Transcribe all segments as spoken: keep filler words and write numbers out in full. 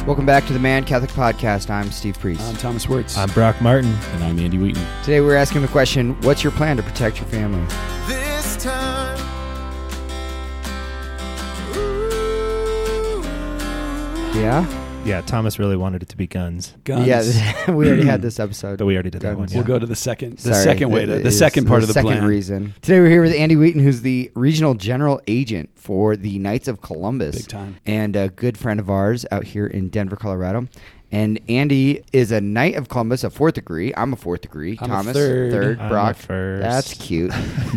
Welcome back to the Man Catholic Podcast. I'm Steve Priest. I'm Thomas Wirtz. I'm Brock Martin. And I'm Andy Wheaton. Today we're asking the question, what's your plan to protect your family? This time. Yeah? Yeah, Thomas really wanted it to be guns. Guns. Yeah, we already had this episode. But we already did that one. Guns. Yeah. We'll go to the second, the Sorry, second way to, the is second part of the second plan. reason. Today we're here with Andy Wheaton, who's the regional general agent for the Knights of Columbus. Big time. And a good friend of ours out here in Denver, Colorado. And Andy is a Knight of Columbus, a fourth degree. I'm a fourth degree. I'm a Thomas, third. I'm Brock, a first. That's cute.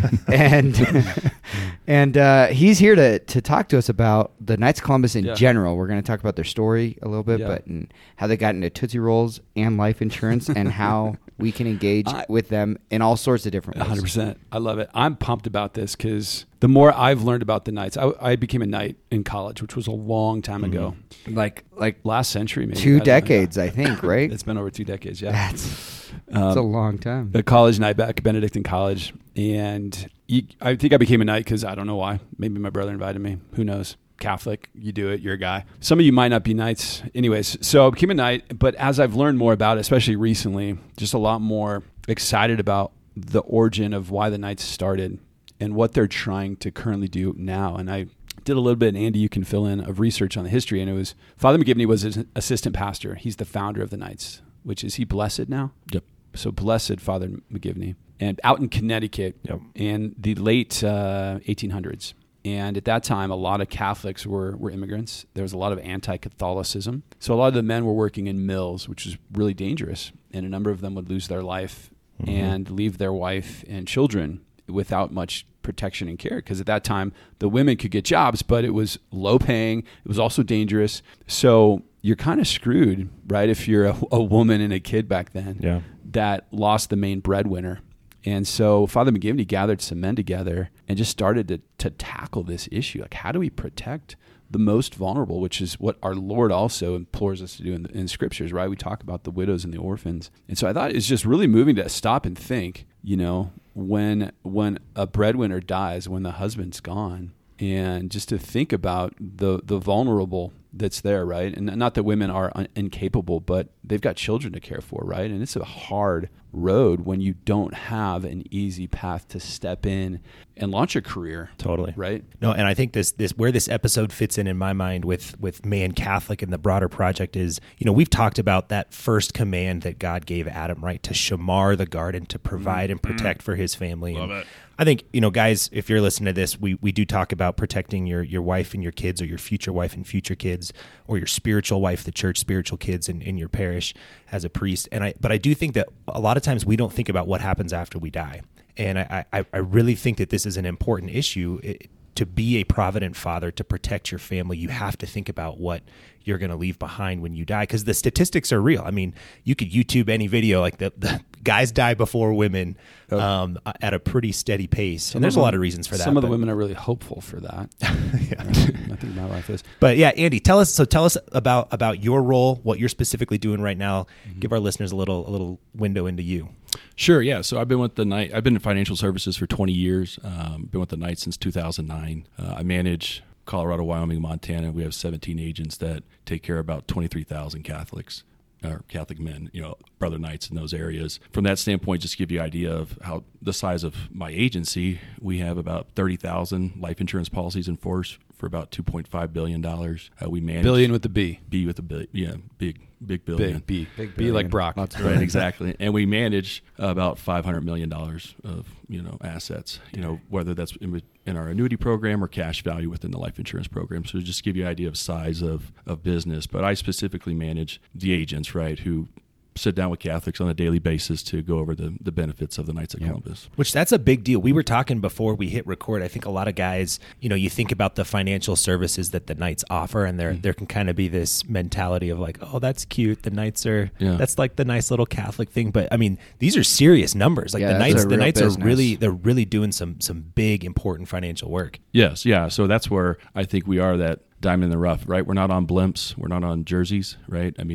and and uh, he's here to, to talk to us about the Knights of Columbus in Yeah. general. We're going to talk about their story a little bit, Yeah. but and how they got into Tootsie Rolls and life insurance and how we can engage I- with them in all sorts of different ways. one hundred percent. I love it. I'm pumped about this because the more I've learned about the Knights, I, I became a Knight in college, which was a long time ago. Like like Last century, maybe. two I don't know. decades, I think, right? It's been over two decades, yeah. That's, Um, that's a long time. a college Knight back at Benedictine College. And you, I think I became a Knight because I don't know why. Maybe my brother invited me. Who knows? Catholic, you do it, you're a guy. Some of you might not be Knights. Anyways, so I became a Knight. But as I've learned more about it, especially recently, just a lot more excited about the origin of why the Knights started and what they're trying to currently do now. And I did a little bit, and Andy, you can fill in, of research on the history. And it was, Father McGivney was an assistant pastor. He's the founder of the Knights, which is he blessed now? Yep. So blessed Father McGivney. And out in Connecticut Yep. in the late uh, eighteen hundreds. And at that time, a lot of Catholics were, were immigrants. There was a lot of anti-Catholicism. So a lot of the men were working in mills, which was really dangerous. And a number of them would lose their life Mm-hmm. and leave their wife and children without much protection and care. Because at that time, the women could get jobs, but it was low paying. It was also dangerous. So you're kind of screwed, right, if you're a, a woman and a kid back then Yeah. that lost the main breadwinner. And so Father McGivney gathered some men together and just started to, to tackle this issue. Like, how do we protect the most vulnerable, which is what our Lord also implores us to do in, the, in scriptures, right? We talk about the widows and the orphans. And so I thought it's just really moving to stop and think, you know, when when a breadwinner dies, when the husband's gone, and just to think about the the vulnerable that's there, right? And not that women are un- incapable, but they've got children to care for, right? And it's a hard road when you don't have an easy path to step in and launch a career, Totally. right? No, and I think this this where this episode fits in in my mind with with Man Catholic and the broader project is, you know, we've talked about that first command that God gave Adam, right, to shamar the garden, to provide and protect for his family. Love And it. I think, you know, guys, if you're listening to this, we we do talk about protecting your your wife and your kids, or your future wife and future kids, or your spiritual wife, the church, spiritual kids in, in your parish as a priest. And I but I do think that a lot of times we don't think about what happens after we die. And I, I, I really think that this is an important issue. It, to be a provident father, to protect your family, you have to think about what you're going to leave behind when you die, because the statistics are real. I mean, you could YouTube any video, like the, the guys die before women um, at a pretty steady pace. Some and there's of a lot them- of reasons for that. Some of the but- women are really hopeful for that. yeah. I think my wife is. But yeah, Andy, tell us. So tell us about about your role, what you're specifically doing right now. Mm-hmm. Give our listeners a little a little window into you. Sure, yeah. So I've been with the Knight. I've been in financial services for twenty years. Um, been with the Knight since two thousand nine. Uh, I manage Colorado, Wyoming, Montana. We have seventeen agents that take care of about twenty-three thousand Catholics, or Catholic men, you know, brother Knights in those areas. From that standpoint, just to give you an idea of how the size of my agency, we have about thirty thousand life insurance policies in force for about two point five billion dollars. Uh, we manage Billion with the B. B with a big, yeah, big, big billion. Big B. Big B like billion. Brock. Lots of Right, exactly. And we manage about five hundred million dollars of, you know, assets, you know, whether that's in, in our annuity program or cash value within the life insurance program. So just to give you an idea of size of, of business. But I specifically manage the agents, right, who sit down with Catholics on a daily basis to go over the, the benefits of the Knights of Yep. Columbus. Which that's a big deal. We were talking before we hit record. I think a lot of guys, you know, you think about the financial services that the Knights offer, and there Mm-hmm. there can kind of be this mentality of like, oh, that's cute. The Knights are Yeah. that's like the nice little Catholic thing. But I mean, these are serious numbers. Like Yeah, the that's Knights, a the real Knights business. are really they're really doing some some big important financial work. Yes, yeah. So that's where I think we are that diamond in the rough, right? We're not on blimps. We're not on jerseys, right? I mean,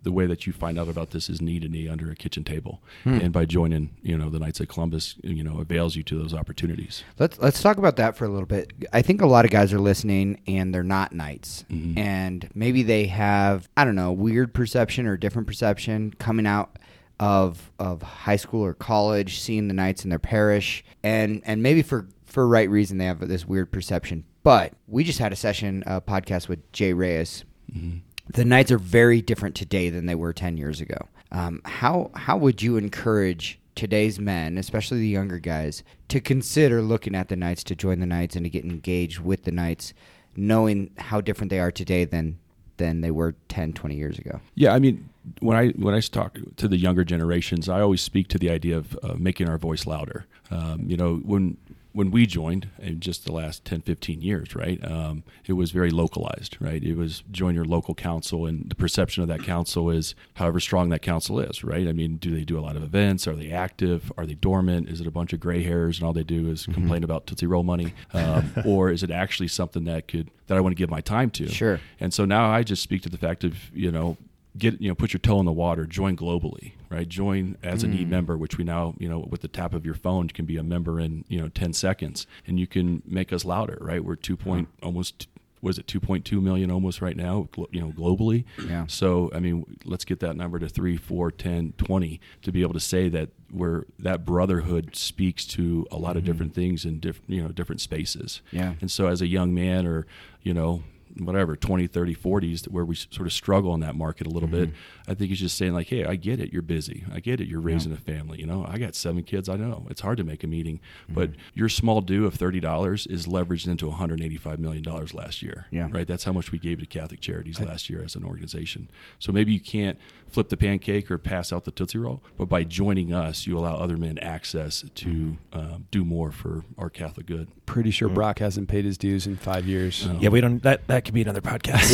the way that you find out about this is knee to knee under a kitchen table. Hmm. And by joining, you know, the Knights of Columbus, you know, avails you to those opportunities. Let's let's talk about that for a little bit. I think a lot of guys are listening and they're not Knights. Mm-hmm. And maybe they have, I don't know, weird perception or different perception coming out of of high school or college, seeing the Knights in their parish, and and maybe for for right reason they have this weird perception. But we just had a session, a podcast with Jay Reyes. Mm-hmm. The Knights are very different today than they were ten years ago. Um, how how would you encourage today's men, especially the younger guys, to consider looking at the Knights, to join the Knights, and to get engaged with the Knights, knowing how different they are today than than they were ten, twenty years ago? Yeah, I mean, when I when I talk to the younger generations, I always speak to the idea of uh, making our voice louder. Um, you know, when when we joined in just the last ten, fifteen years, right, um, it was very localized, right? It was join your local council, and the perception of that council is however strong that council is, right? I mean, do they do a lot of events? Are they active? Are they dormant? Is it a bunch of gray hairs and all they do is mm-hmm. complain about Tootsie Roll money? Um, or is it actually something that could that I want to give my time to? Sure. And so now I just speak to the fact of, you know, get, you know, put your toe in the water, join globally, right? Join as an mm. e-member, which we now, you know, with the tap of your phone can be a member in, you know, ten seconds, and you can make us louder, right? We're two point oh. almost, what is it, two point two million almost right now, you know, globally. Yeah. So, I mean, let's get that number to three, four, ten, twenty to be able to say that we're, that brotherhood speaks to a lot mm-hmm. of different things in different, you know, different spaces. Yeah. And so as a young man, or, you know, whatever, twenty, thirty, forties, where we sort of struggle in that market a little mm-hmm. bit, I think he's just saying like, hey, I get it. You're busy. I get it. You're raising yeah. a family. You know, I got seven kids. I know it's hard to make a meeting, mm-hmm. but your small due of thirty dollars is leveraged into one hundred eighty-five million dollars last year, yeah. right? That's how much we gave to Catholic Charities last year as an organization. So maybe you can't flip the pancake or pass out the Tootsie Roll, but by joining us, you allow other men access to mm-hmm. uh, do more for our Catholic good. Pretty sure mm-hmm. Brock hasn't paid his dues in five years. No. Yeah, we don't. That that could be another podcast.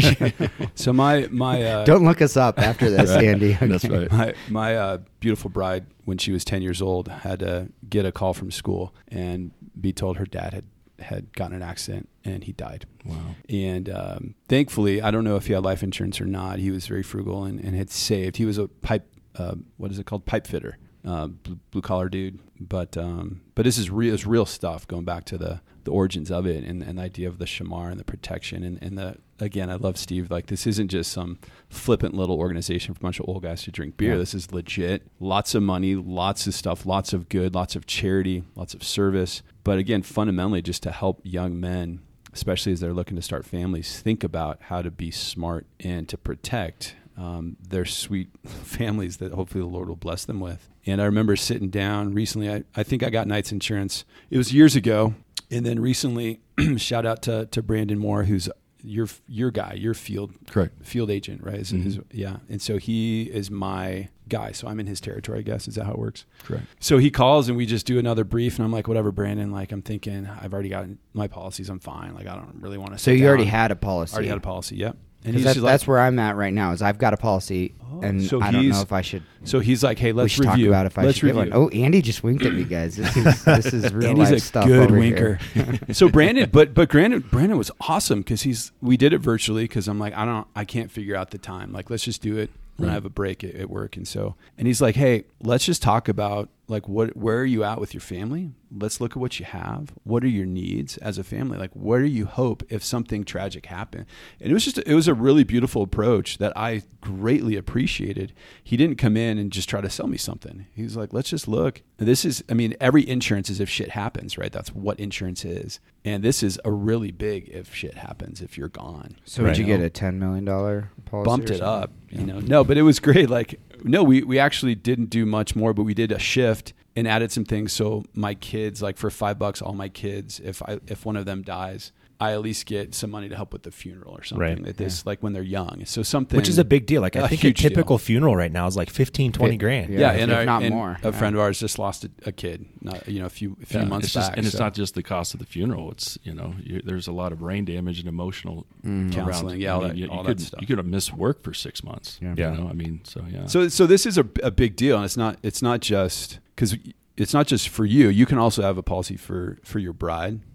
So my my uh, don't look us up after this, Andy. Okay. That's right. My my uh, beautiful bride, when she was ten years old, had to get a call from school and be told her dad had had gotten an accident and he died. Wow. And um, thankfully, I don't know if he had life insurance or not. He was very frugal and, and had saved. He was a pipe. Uh, what is it called? Pipe fitter. Uh, blue, blue collar dude, but um, but this is real, it's real stuff. Going back to the, the origins of it, and, and the idea of the shamar and the protection, and, and the again, I love Steve. Like, this isn't just some flippant little organization for a bunch of old guys to drink beer. Yeah. This is legit. Lots of money, lots of stuff, lots of good, lots of charity, lots of service. But again, fundamentally, just to help young men, especially as they're looking to start families, think about how to be smart and to protect um, their sweet families that hopefully the Lord will bless them with. And I remember sitting down recently, I, I think I got Knights insurance. It was years ago. And then recently, shout out to, to Brandon Moore, who's your your guy, your field correct field agent, right? Is, mm-hmm. is, yeah. And so he is my guy. So I'm in his territory, I guess. Is that how it works? Correct. So he calls and we just do another brief. And I'm like, whatever, Brandon. Like, I'm thinking, I've already got my policies. I'm fine. Like, I don't really want to So you down. already had a policy. Already had a policy, yep. And he's that's, like, that's where I'm at right now. Is I've got a policy, oh, and so I don't know if I should. So he's like, "Hey, let's we should review." Talk about if I let's should review. Get one. Oh, Andy just winked at me, guys. This is this is real Andy's life a stuff. good over winker. So Brandon, but but Brandon Brandon was awesome because he's we did it virtually because I'm like I don't I can't figure out the time. Like, let's just do it when right. I have a break at, at work. And so and he's like, "Hey, let's just talk about like what where are you at with your family? Let's look at what you have. What are your needs as a family? Like, what do you hope if something tragic happened?" And it was just, it was a really beautiful approach that I greatly appreciated. He didn't come in and just try to sell me something. He was like, let's just look. And this is, I mean, every insurance is if shit happens, right? That's what insurance is. And this is a really big if shit happens, if you're gone. So right? would you get a ten million dollars policy? Bumped it up, yeah. you know? No, but it was great. Like, no, we, we actually didn't do much more, but we did a shift and added some things. So my kids, like for five bucks, all my kids, if I if one of them dies, I at least get some money to help with the funeral or something. Right. Like this, yeah. like when they're young. So something, which is a big deal. Like I a think a typical deal. funeral right now is like fifteen, twenty grand. Yeah, yeah and, if our, not and more. a friend of ours just lost a, a kid, not, you know, a few a few yeah, months it's back. Just, and so. it's not just the cost of the funeral. It's, you know, you, there's a lot of brain damage and emotional mm. counseling. Yeah, I all mean, that, you, all you that could, stuff. You could have missed work for six months. Yeah. You know, I mean, so yeah. So so this is a, a big deal, and it's not it's not just because it's not just for you. You can also have a policy for for your bride.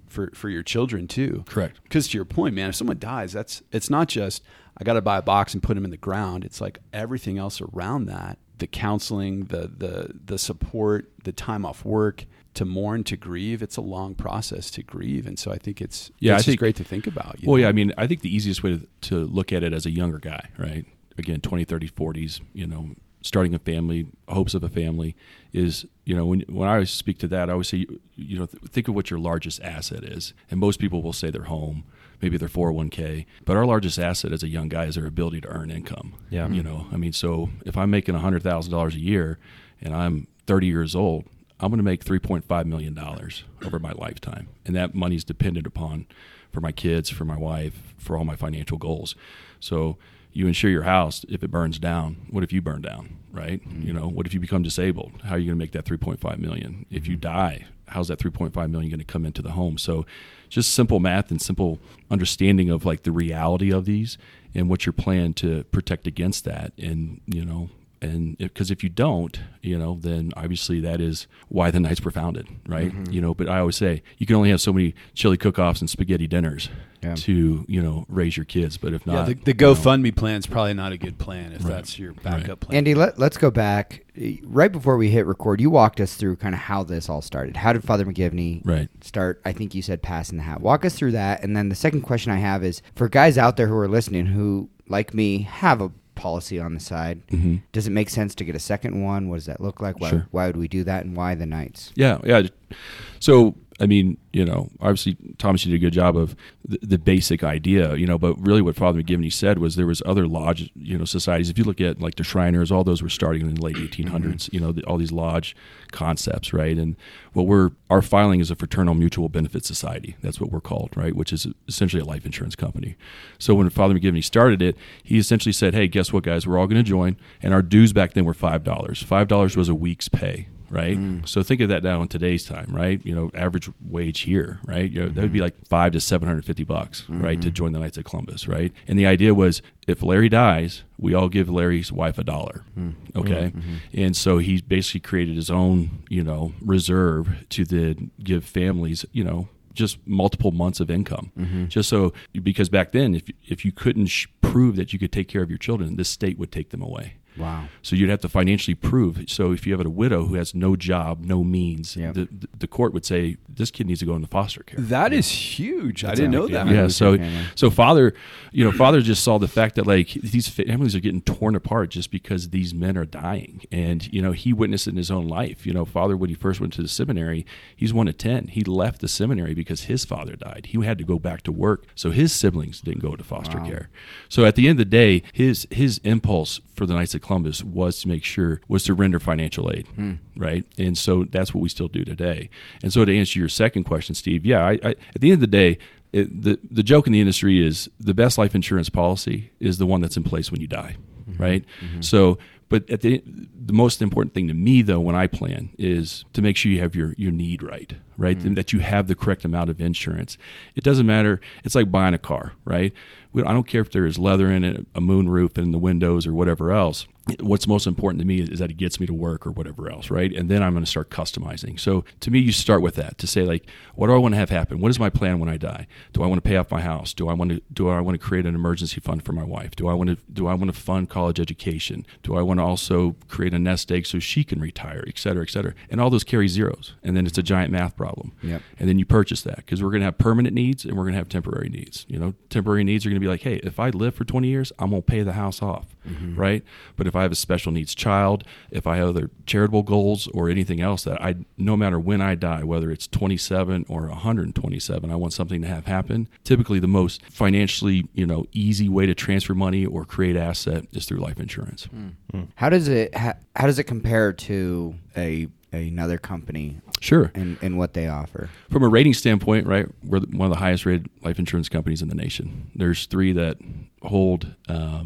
for, for your children too. Correct. Because to your point, man, if someone dies, that's it's not just I got to buy a box and put them in the ground. It's like everything else around that, the counseling, the the the support, the time off work to mourn, to grieve. It's a long process to grieve, and so I think it's Yeah, it's I just think- great to think about. You Well, know? yeah, I mean, I think the easiest way to, to look at it as a younger guy, right? Again, twenty, thirty, forties, you know, starting a family, hopes of a family is, you know, when when I always speak to that, I always say, you, you know, th- think of what your largest asset is. And most people will say their home, maybe their four oh one k. But our largest asset as a young guy is their ability to earn income. Yeah. You know, I mean, so if I'm making one hundred thousand dollars a year and I'm thirty years old, I'm going to make three point five million dollars over my lifetime. And that money's dependent upon for my kids, for my wife, for all my financial goals. So you insure your house. If it burns down, what if you burn down, right? Mm-hmm. You know, what if you become disabled? How are you going to make that three point five million dollars? If you die, how's that three point five million dollars going to come into the home? So just simple math and simple understanding of like the reality of these and what's your plan to protect against that. And, you know, and because if, if you don't, you know, then obviously that is why the Knights were founded, right? Mm-hmm. You know, but I always say you can only have so many chili cook-offs and spaghetti dinners yeah. to, you know, raise your kids. But if not, yeah, the, the GoFundMe plan is probably not a good plan if right. that's your backup right. plan. Andy, let, let's go back. Right before we hit record, you walked us through kind of how this all started. How did Father McGivney right. start? I think you said passing the hat. Walk us through that. And then the second question I have is for guys out there who are listening who, like me, have a policy on the side. Mm-hmm. Does it make sense to get a second one? What does that look like? Why, sure. why would we do that, and why the Knights? Yeah, yeah. So, I mean, you know, obviously, Thomas, you did a good job of the, the basic idea, you know, but really what Father McGivney said was there was other lodge, you know, societies. If you look at like the Shriners, all those were starting in the late eighteen hundreds, mm-hmm. you know, the, all these lodge concepts, right? And what we're, our filing is a fraternal mutual benefit society. That's what we're called, right? Which is essentially a life insurance company. So when Father McGivney started it, he essentially said, hey, guess what, guys? We're all going to join. And our dues back then were five dollars. five dollars was a week's pay. Right. Mm. So think of that now in today's time, right? You know, average wage here, right? You know, mm-hmm. that would be like five to seven hundred fifty bucks, mm-hmm. right, to join the Knights of Columbus, right? And the idea was, if Larry dies, we all give Larry's wife a dollar, mm. okay? Mm-hmm. And so he basically created his own, you know, reserve to then give families, you know, just multiple months of income, mm-hmm. just so because back then, if if you couldn't sh- prove that you could take care of your children, this state would take them away. Wow. So you'd have to financially prove. So if you have a widow who has no job, no means, yep. the, the court would say, this kid needs to go into foster care. That is huge. That's I didn't know that. Yeah. So, so father, you know, father just saw the fact that like these families are getting torn apart just because these men are dying. And, you know, he witnessed it in his own life. You know, father, when he first went to the seminary, he's one of ten. He left the seminary because his father died. He had to go back to work. So his siblings didn't go to foster wow. care. So at the end of the day, his, his impulse for the Knights of Columbus was to make sure, was to render financial aid, hmm. right? And so that's what we still do today. And so to answer your second question, Steve, yeah, I, I, at the end of the day, it, the, the joke in the industry is the best life insurance policy is the one that's in place when you die, mm-hmm. right? Mm-hmm. So, but at the the most important thing to me, though, when I plan is to make sure you have your, your need right, right? Mm-hmm. And that you have the correct amount of insurance. It doesn't matter. It's like buying a car, right? We, I don't care if there is leather in it, a moon roof in the windows or whatever else. What's most important to me is, is that it gets me to work or whatever else, right? And then I'm going to start customizing. So to me, you start with that to say like, what do I want to have happen? What is my plan when I die? Do I want to pay off my house? Do I want to do I want to create an emergency fund for my wife? Do I want to do I want to fund college education? Do I want to also create a nest egg so she can retire, et cetera, et cetera? And all those carry zeros, and then it's a giant math problem. Yep. And then you purchase that because we're going to have permanent needs and we're going to have temporary needs. You know, temporary needs are going to be like, hey, if I live for twenty years, I'm going to pay the house off, mm-hmm. right? But if I have a special needs child, if I have other charitable goals or anything else that I, no matter when I die, whether it's twenty-seven or one hundred twenty-seven, I want something to have happen. Typically the most financially, you know, easy way to transfer money or create asset is through life insurance. Mm. Mm. How does it, how, how does it compare to a another company? Sure. And, and what they offer? From a rating standpoint, right, we're one of the highest rated life insurance companies in the nation. There's three that hold um,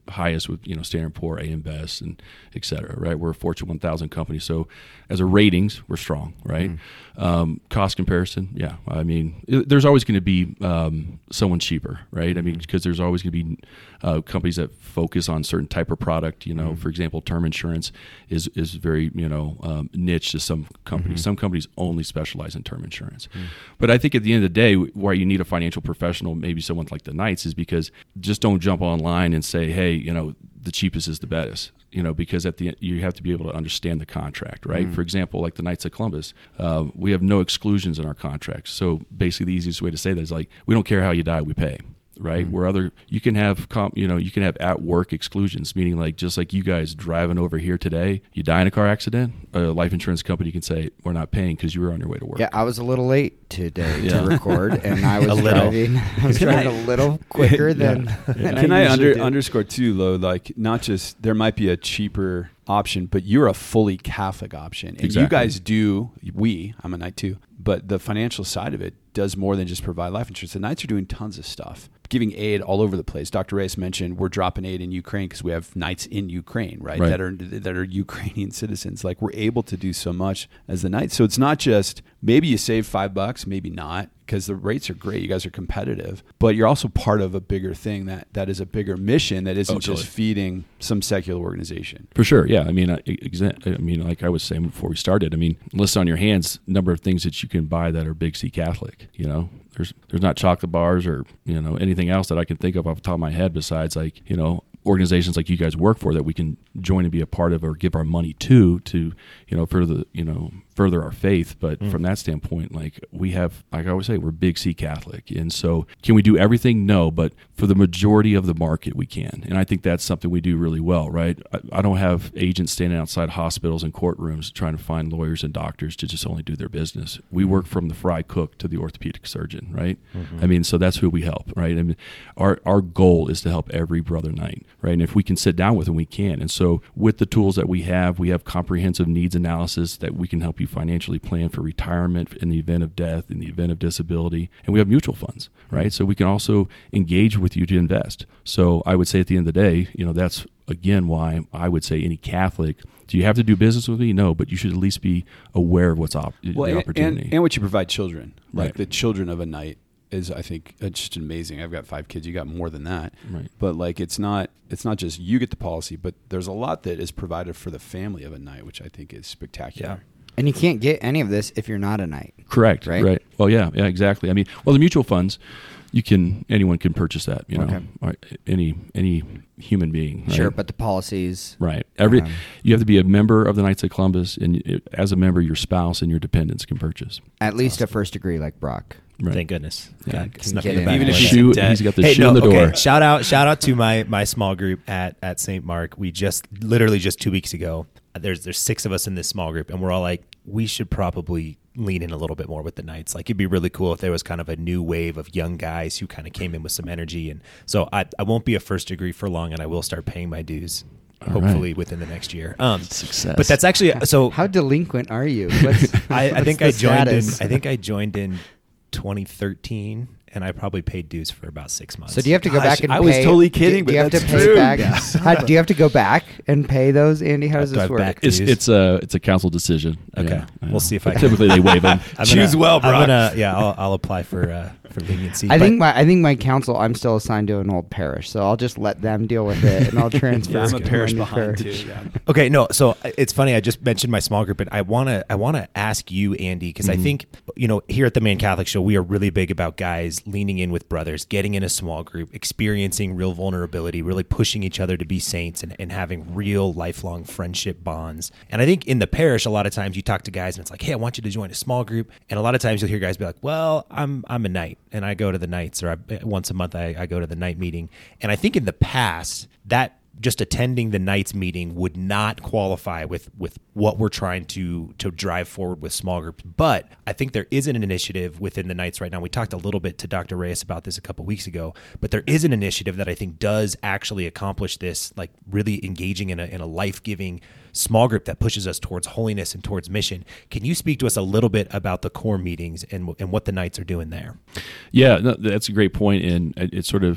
highest with, you know, Standard and Poor, A M Best, and et cetera, right? We're a Fortune one thousand company. So as a ratings, we're strong, right? Mm. Um, cost comparison, yeah. I mean, it, there's always going to be um, someone cheaper, right? I mean, because there's always going to be uh, companies that focus on certain type of product. You know, mm. for example, term insurance is is very, you know, um, niche to some companies. Mm-hmm. Some companies only specialize in term insurance. Mm. But I think at the end of the day, why you need a financial professional, maybe someone like the Knights, is because just don't jump online and say, hey, you know, the cheapest is the best. You know, because at the end, you have to be able to understand the contract, right? Mm. For example, like the Knights of Columbus, uh, we have no exclusions in our contracts. So basically, the easiest way to say that is like, we don't care how you die, we pay. Right, mm-hmm. where other you can have comp, you know you can have at work exclusions, meaning like just like you guys driving over here today, you die in a car accident, a life insurance company can say we're not paying because you were on your way to work. Yeah, I was a little late today yeah. to record, and I was driving. I was driving a little quicker than. Yeah. than Can I, I under, do. underscore too, Lo? Like not just there might be a cheaper option, but you're a fully Catholic option, and exactly. you guys do. We, I'm a Knight too, but the financial side of it does more than just provide life insurance. The Knights are doing tons of stuff, giving aid all over the place. Doctor Reyes mentioned we're dropping aid in Ukraine because we have Knights in Ukraine, right? right? That are that are Ukrainian citizens. Like we're able to do so much as the Knights. So it's not just maybe you save five bucks, maybe not, because the rates are great. You guys are competitive, but you're also part of a bigger thing that that is a bigger mission that isn't oh, totally. just feeding some secular organization. For sure, yeah. I mean, I, exa- I mean, like I was saying before we started. I mean, list on your hands number of things that you can buy that are Big C Catholic. You know, there's there's not chocolate bars or you know anything else that I can think of off the top of my head besides like you know organizations like you guys work for that we can join and be a part of or give our money to to you know further you know further our faith. But mm. from that standpoint, like we have, like I always say, we're Big C Catholic, and so can we do everything? No, but for the majority of the market, we can, and I think that's something we do really well, right? I, I don't have agents standing outside hospitals and courtrooms trying to find lawyers and doctors to just only do their business. We work from the fry cook to the orthopedic surgeon, right? Mm-hmm. I mean, so that's who we help, right? I mean, our our goal is to help every brother Knight, right? And if we can sit down with them, we can. And so with the tools that we have, we have comprehensive needs analysis that we can help you financially plan for retirement in the event of death, in the event of disability, and we have mutual funds, right? So we can also engage with you to invest. So I would say at the end of the day, you know, that's again why I would say any Catholic, do you have to do business with me? No, but you should at least be aware of what's op- well, the opportunity. And, and what you provide children, like right. the children of a Knight is, I think, it's just amazing. I've got five kids. You got more than that. Right. But like, it's not, it's not just you get the policy, but there's a lot that is provided for the family of a Knight, which I think is spectacular. Yeah. And you can't get any of this if you're not a Knight. Correct. Right. Right. Well, yeah. Yeah. Exactly. I mean, well, the mutual funds, you can anyone can purchase that. You know, Okay. or any any human being. Right? Sure, but the policies. Right. Every Um, you have to be a member of the Knights of Columbus, and it, as a member, your spouse and your dependents can purchase. At least a first degree like Brock. Right. Thank goodness. Yeah. God, Can snuck get me in. back Even when if I was he's in shoe- debt. he's got the hey, shoe no, in the okay. door. Shout out, shout out to my my small group at at Saint Mark. We just literally just two weeks ago. There's there's six of us in this small group, and we're all like, we should probably lean in a little bit more with the Knights. Like it'd be really cool if there was kind of a new wave of young guys who kind of came in with some energy. And so I I won't be a first degree for long, and I will start paying my dues. All Hopefully right. within the next year. Um, Success. But that's actually so. How delinquent are you? What's, I, I what's think the I joined status? in. I think I joined in twenty thirteen, and I probably paid dues for about six months. So do you have to go Gosh, back and I pay? was totally kidding, do, do you but have to that's pay true. back? Yeah. How, do you have to go back and pay those, Andy? How does Do I this have work? back- It's dues? it's a it's a council decision. Okay. Yeah, yeah. We'll see if I can- typically they waive them. I'm Choose gonna- well, I'm Brock. gonna, yeah, I'll, I'll apply for uh, for leniency. I But- think my I think my council. I'm still assigned to an old parish, so I'll just let them deal with it, and I'll transfer. Yeah, I'm a to my parish new behind parish. too. Yeah. Okay, no. So it's funny. I just mentioned my small group, and I wanna I wanna ask you, Andy, because Mm-hmm. I think you know here at the Man Catholic Show, we are really big about guys leaning in with brothers, getting in a small group, experiencing real vulnerability, really pushing each other to be saints, and, and having real lifelong friendship bonds. And I think in the parish, a lot of times you talk to guys, and it's like, hey, I want you to join a small group. And a lot of times you'll hear guys be like, well, I'm I'm a Knight, and I go to the Knights, or I, once a month I, I go to the Knight meeting. And I think in the past that just attending the Knights meeting would not qualify with, with what we're trying to to drive forward with small groups. But I think there is an initiative within the Knights right now. We talked a little bit to Doctor Reyes about this a couple weeks ago, but there is an initiative that I think does actually accomplish this, like really engaging in a, in a life-giving small group that pushes us towards holiness and towards mission. Can you speak to us a little bit about the core meetings and and what the Knights are doing there? Yeah, no, that's a great point, and it, it's sort of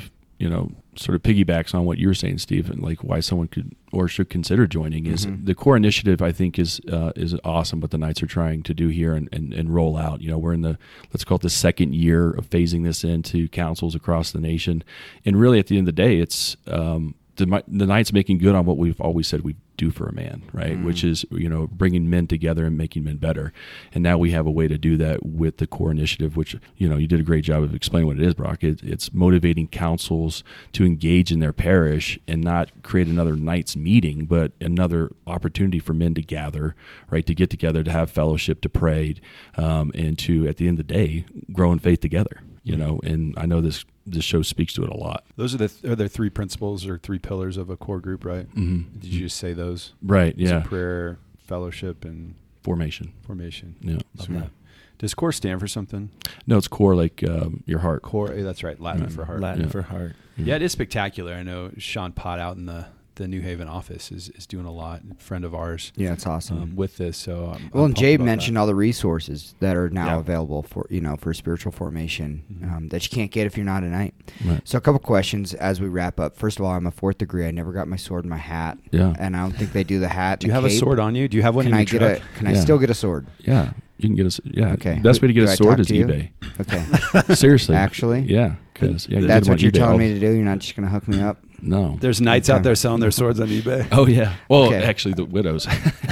you know, sort of piggybacks on what you were saying, Steve, and like why someone could or should consider joining is Mm-hmm. the core initiative. I think is uh, is awesome what the Knights are trying to do here and, and, and roll out. You know, we're in the, let's call it the second year of phasing this into councils across the nation, and really at the end of the day, it's um, the the Knights making good on what we've always said we do for a man, right? Mm. Which is, you know, bringing men together and making men better. And now we have a way to do that with the core initiative, which, you know, you did a great job of explaining what it is, Brock. It, it's motivating councils to engage in their parish and not create another Knights meeting, but another opportunity for men to gather, right? To get together, to have fellowship, to pray, um, and to, at the end of the day, grow in faith together, you know, and I know this this show speaks to it a lot. Those are the th- are there three principles or three pillars of a core group, right? Mm-hmm. Did you just say those? Right, yeah. So prayer, fellowship, and Formation. formation. Yeah. Sweet. Does core stand for something? No, it's core like um, your heart. Core, eh, that's right, Latin Right. for heart. Latin Yeah. for heart. Yeah, it is spectacular. I know Sean Pott out in the, the New Haven office is, is doing a lot, a friend of ours, Yeah, it's awesome. um, with this. So, I'm, Well, I'm and pumped Jay about mentioned that. all the resources that are now Yeah. available for you know for spiritual formation Mhm. um, that you can't get if you're not a knight. Right. So a couple questions as we wrap up. First of all, I'm a fourth degree. I never got my sword in my hat, Yeah. and I don't think they do the hat. Do you the have a cape. sword on you? Do you have one Can in I your get truck? a? Can I Yeah. still get a sword? Yeah. You can get us. Yeah. Okay. Best way to get Do a I sword talk is to you? eBay. Okay. Seriously. Actually? Yeah. Because yeah, you That's get them what on you're eBay. telling Oh, me to do. You're not just going to hook me up. No. There's knights Okay. out there selling their swords on eBay. Oh yeah. Well, Okay. actually, the widows.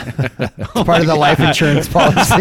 It's part of the life insurance policy.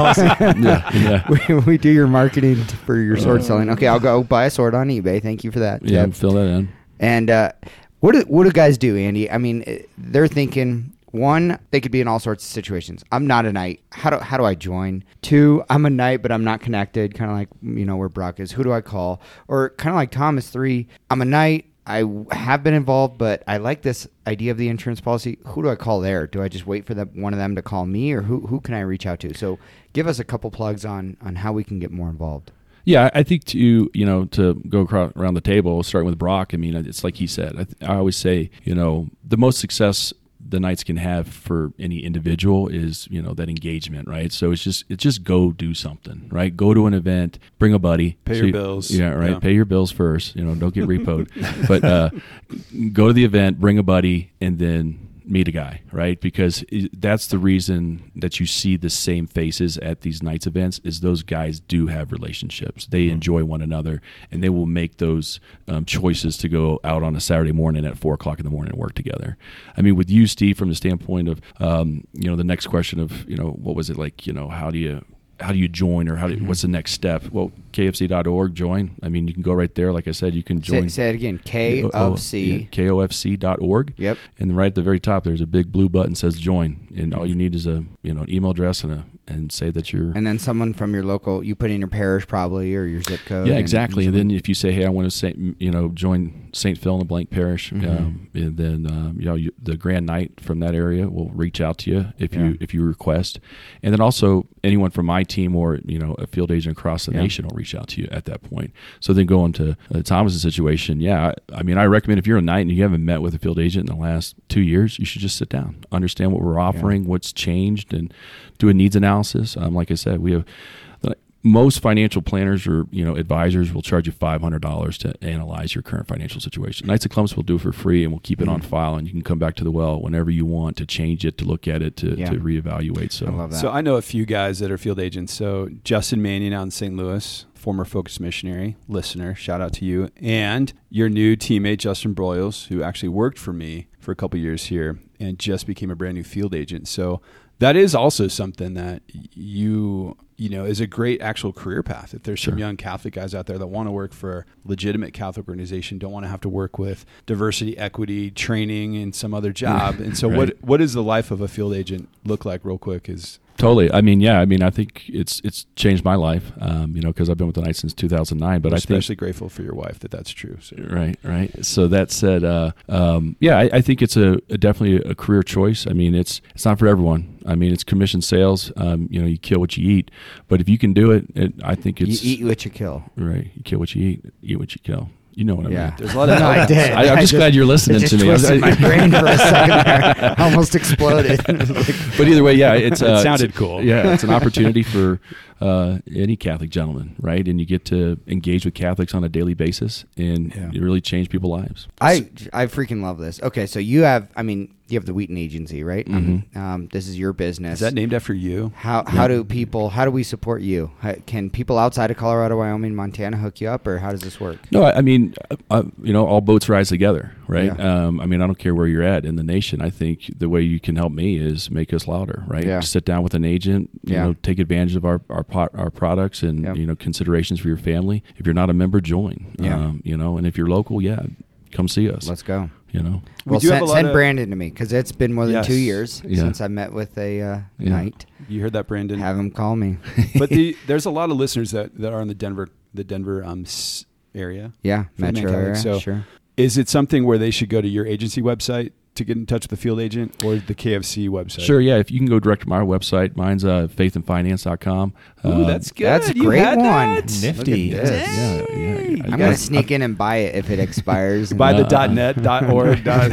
yeah. Yeah. we, we do your marketing t- for your sword selling. Okay, I'll go buy a sword on eBay. Thank you for that. Yeah. Deb. Fill that in. And uh, what do, what do guys do, Andy? I mean, eh, they're thinking, one, they could be in all sorts of situations. I'm not a knight. How do how do I join? Two, I'm a knight, but I'm not connected. Kind of like, you know, where Brock is. Who do I call? Or kind of like Thomas. Three, I'm a knight. I w- have been involved, but I like this idea of the insurance policy. Who do I call there? Do I just wait for the, one of them to call me, or who who can I reach out to? So give us a couple plugs on on how we can get more involved. Yeah, I think to you know to go across, around the table, starting with Brock. I mean, it's like he said. I, th- I always say, you know, the most success the Knights can have for any individual is, you know, that engagement, right? So it's just it's just go do something, right? Go to an event, bring a buddy, Pay So your you- bills. yeah, right. Yeah. Pay your bills first, you know, don't get repoed, but uh, go to the event, bring a buddy, and then meet a guy, right? Because i- that's the reason that you see the same faces at these Knights events is those guys do have relationships. They enjoy one another, and they will make those um, choices to go out on a Saturday morning at four o'clock in the morning and work together. I mean, with you, Steve, from the standpoint of, um, you know, the next question of, you know, what was it like, you know, how do you, how do you join, or how do, what's the next step? Well, K F C dot org, join. I mean, you can go right there. Like I said, you can join. Say, say it again. K Oh, of C. yeah, K O F C dot org. Yep. And right at the very top, there's a big blue button that says join. And all you need is a, you know, an email address and a, and say that you're. And then someone from your local, you put in your parish probably, or your zip code. yeah, and- exactly. And and then if you say, hey, I want to say, you know, join Saint Phil in the Blank Parish, Mhm. um, and then, um, you know, you, the Grand Knight from that area will reach out to you if Yeah. you, if you request. And then also anyone from my team or, you know, a field agent across the Yeah. nation will reach out to you at that point. So then going to uh, Thomas's situation, yeah, I, I mean, I recommend if you're a knight and you haven't met with a field agent in the last two years, you should just sit down, understand what we're offering, what's changed, and do a needs analysis. Um, like I said, we have the, most financial planners or, you know, advisors will charge you five hundred dollars to analyze your current financial situation. Knights of Columbus will do it for free, and we'll keep it on file, and you can come back to the well whenever you want to change it, to look at it, to, Yeah. to reevaluate. So I love that. So I know a few guys that are field agents. So Justin Mannion out in Saint Louis, former Focus missionary, listener, shout out to you. And your new teammate, Justin Broyles, who actually worked for me for a couple years here and just became a brand new field agent. So that is also something that you, you know, is a great actual career path. If there's some Sure. young Catholic guys out there that want to work for a legitimate Catholic organization, don't want to have to work with diversity, equity, training, and some other job. And so Right. what what does the life of a field agent look like real quick is Totally. I mean, yeah. I mean, I think it's it's changed my life. Um, you know, because I've been with the Knights since two thousand nine. But We're I think especially grateful for your wife that that's true. So. Right, right. So that said, uh, um, yeah, I, I think it's a, a definitely a career choice. I mean, it's it's not for everyone. I mean, it's commission sales. Um, you know, you kill what you eat. But if you can do it, it I think you it's eat what you kill. right. You kill what you eat. Eat what you kill. You know what I Yeah. mean? There's a lot of No, I did. I, I'm I just, glad you're listening It just to me. I was- twisted my brain for a second there. I almost exploded. But either way, yeah, it's uh, It sounded it's- cool. Yeah, it's an opportunity for uh, any Catholic gentleman, right? And you get to engage with Catholics on a daily basis, and Yeah. you really change people's lives. I I freaking love this. Okay, so you have, I mean, you have the Wheaton Agency, right? Um, um, this is your business. Is that named after you? How how do people how do we support you? How, can people outside of Colorado, Wyoming, Montana hook you up, or how does this work? No, I I mean, uh, uh, you know, all boats rise together, right? Yeah. Um, I mean, I don't care where you're at in the nation. I think the way you can help me is make us louder, right? Yeah. Sit down with an agent, you Yeah. know, take advantage of our our, po- our products and Yeah. you know considerations for your family. If you're not a member, join. Yeah. Um, you know, and if you're local, yeah, come see us. Let's go. You know, We Well, do have send, a lot send of- Brandon to me because it's been more than Yes. two years Yeah. since I met with a uh, Yeah. knight. You heard that, Brandon? Have him call me. But the, there's a lot of listeners that, that are in the Denver the Denver um s- area. Yeah, For the metro Mankato, area. so- Sure. Is it something where they should go to your agency website to get in touch with the field agent, or the K F C website? sure, yeah. If you can go direct to my website, mine's uh, faith and finance dot com. Ooh, Uh, that's good. That's a You great had one. that? Nifty. Look at this. yeah, yeah. I'm I- gonna I- sneak in and buy it if it expires. and- By the Uh, .net, .org. dot-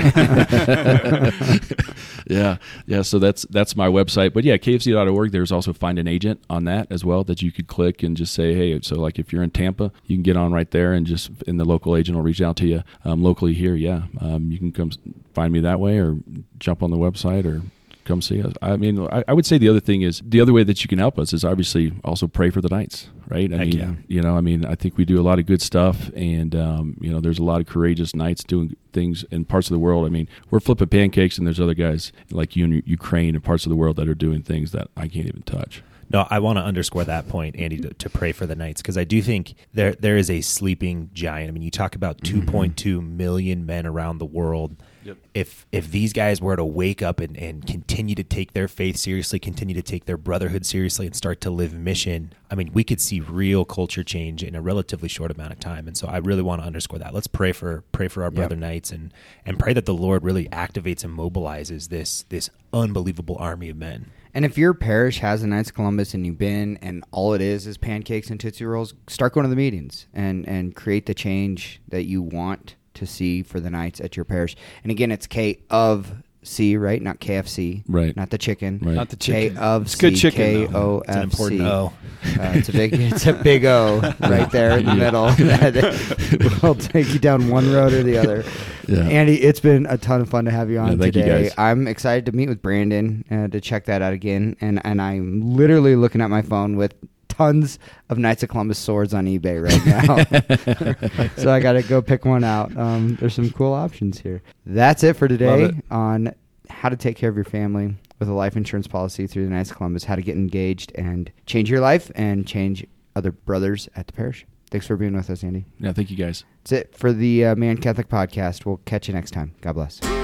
yeah, yeah. So that's that's my website. But yeah, K F C dot org. There's also find an agent on that as well that you could click and just say, hey. So like if you're in Tampa, you can get on right there and just and the local agent will reach out to you. Um, locally here, yeah, um, you can come s- find me that way or jump on the website or come see us. I mean, I, I would say the other thing is the other way that you can help us is obviously also pray for the Knights, right? I Heck mean, yeah. you know, I mean, I think we do a lot of good stuff, and um, you know, there's a lot of courageous Knights doing things in parts of the world. I mean, we're flipping pancakes, and there's other guys like you in Ukraine and parts of the world that are doing things that I can't even touch. No, I want to underscore that point, Andy, to, to pray for the Knights, because I do think there there is a sleeping giant. I mean, you talk about two point two million men around the world. Yep. If if these guys were to wake up and, and continue to take their faith seriously, continue to take their brotherhood seriously, and start to live mission, I mean, we could see real culture change in a relatively short amount of time. And so I really want to underscore that. Let's pray for pray for our brother Knights and and pray that the Lord really activates and mobilizes this this unbelievable army of men. And if your parish has a Knights of Columbus and you've been and all it is is pancakes and Tootsie Rolls, start going to the meetings and, and create the change that you want to see for the Knights at your parish. And again, it's K of C, right? Not K F C. Right. Not the chicken. Right. Not the K chicken. of It's C. good chicken, K though. O It's an F important C. O. Uh, it's a big, it's a big O right there in the middle. I'll take you down one road or the other. Yeah. Andy, it's been a ton of fun to have you on Yeah, thank you, today. guys. I'm excited to meet with Brandon uh, to check that out again, and and I'm literally looking at my phone with tons of Knights of Columbus swords on eBay right now. So I got to go pick one out. Um, there's some cool options here. That's it for today Love it. on how to take care of your family with a life insurance policy through the Knights of Columbus, how to get engaged and change your life and change other brothers at the parish. Thanks for being with us, Andy. Yeah, thank you guys. That's it for the uh, Man Catholic Podcast. We'll catch you next time. God bless.